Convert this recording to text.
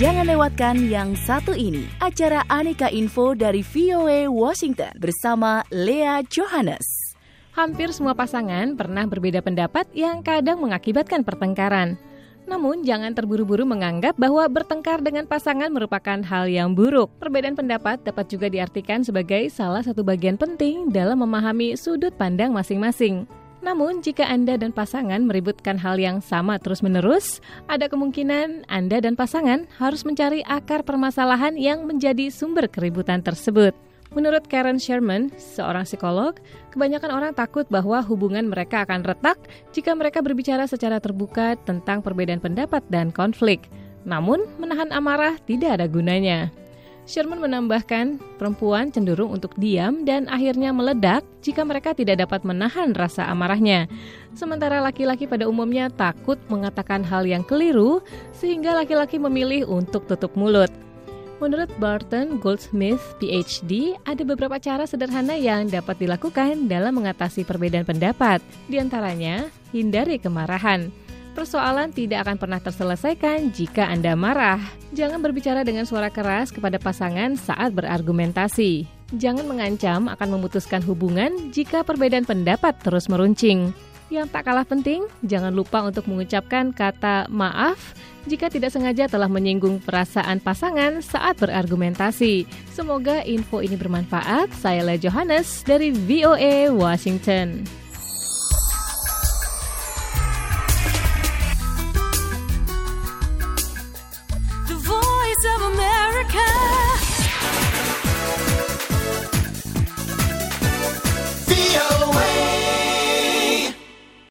Jangan lewatkan yang satu ini, acara Aneka Info dari VOA Washington bersama Lea Johannes. Hampir semua pasangan pernah berbeda pendapat yang kadang mengakibatkan pertengkaran. Namun, jangan terburu-buru menganggap bahwa bertengkar dengan pasangan merupakan hal yang buruk. Perbedaan pendapat dapat juga diartikan sebagai salah satu bagian penting dalam memahami sudut pandang masing-masing. Namun, jika Anda dan pasangan meributkan hal yang sama terus-menerus, ada kemungkinan Anda dan pasangan harus mencari akar permasalahan yang menjadi sumber keributan tersebut. Menurut Karen Sherman, seorang psikolog, kebanyakan orang takut bahwa hubungan mereka akan retak jika mereka berbicara secara terbuka tentang perbedaan pendapat dan konflik. Namun, menahan amarah tidak ada gunanya. Sherman menambahkan, perempuan cenderung untuk diam dan akhirnya meledak jika mereka tidak dapat menahan rasa amarahnya. Sementara laki-laki pada umumnya takut mengatakan hal yang keliru, sehingga laki-laki memilih untuk tutup mulut. Menurut Barton Goldsmith, PhD, ada beberapa cara sederhana yang dapat dilakukan dalam mengatasi perbedaan pendapat. Di antaranya, hindari kemarahan. Persoalan tidak akan pernah terselesaikan jika Anda marah. Jangan berbicara dengan suara keras kepada pasangan saat berargumentasi. Jangan mengancam akan memutuskan hubungan jika perbedaan pendapat terus meruncing. Yang tak kalah penting, jangan lupa untuk mengucapkan kata maaf jika tidak sengaja telah menyinggung perasaan pasangan saat berargumentasi. Semoga info ini bermanfaat. Saya Lea Johannes dari VOA Washington.